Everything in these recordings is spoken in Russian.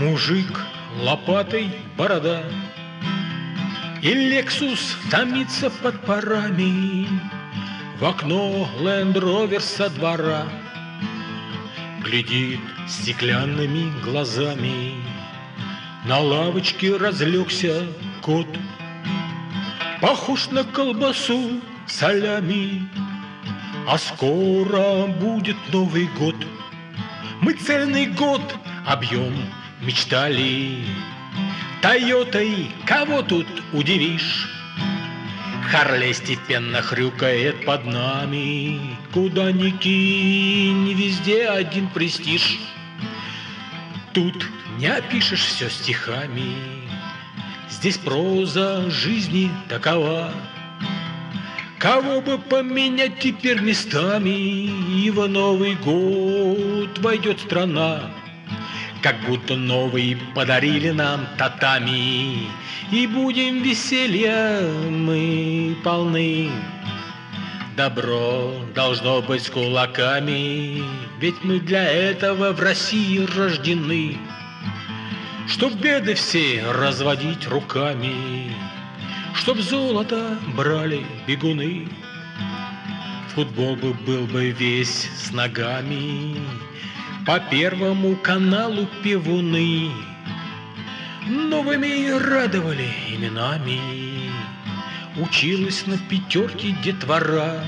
Мужик, лопатой борода, и Лексус томится под парами. В окно Ленд-Ровер со двора глядит стеклянными глазами. На лавочке разлегся кот, похож на колбасу салями. А скоро будет Новый год. Мы цельный год объем мечтали. Тойотой кого тут удивишь? Харлей степенно хрюкает под нами. Куда ни кинь, везде один престиж. Тут не опишешь все стихами. Здесь проза жизни такова. Кого бы поменять теперь местами, и в Новый год войдет страна. Как будто новый подарили нам татами, и будем веселья мы полны. Добро должно быть с кулаками, ведь мы для этого в России рождены. Чтоб беды все разводить руками, чтоб золото брали бегуны. Футбол был бы весь с ногами, по Первому каналу певуны новыми радовали именами. Училась на пятерке детвора,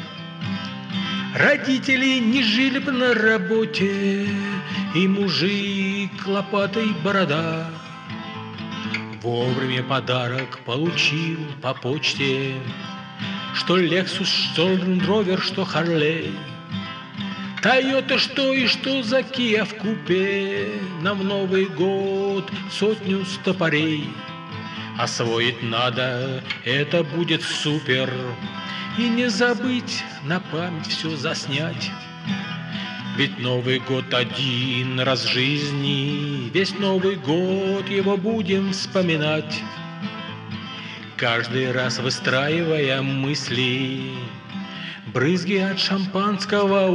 родители не жили бы на работе, и мужик лопатой борода вовремя подарок получил по почте. Что Лексус, что Ленд-Ровер, что Харлей, Тойота, что и что за Киа вкупе. Нам в Новый год 100 стопорей освоить надо, это будет супер. И не забыть на память все заснять. Ведь Новый год один раз в жизни, весь Новый год его будем вспоминать. Каждый раз выстраивая мысли, брызги от шампанского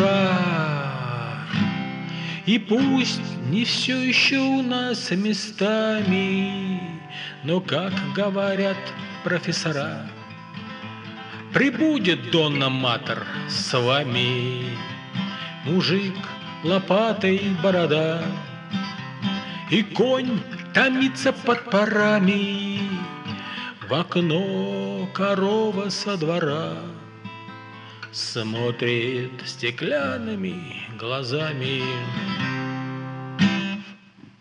ура. И пусть не все еще у нас местами, но, как говорят профессора, прибудет Донна Матер с вами. Мужик, лопатой борода, и конь томится под парами. В окно корова со двора смотрит стеклянными глазами.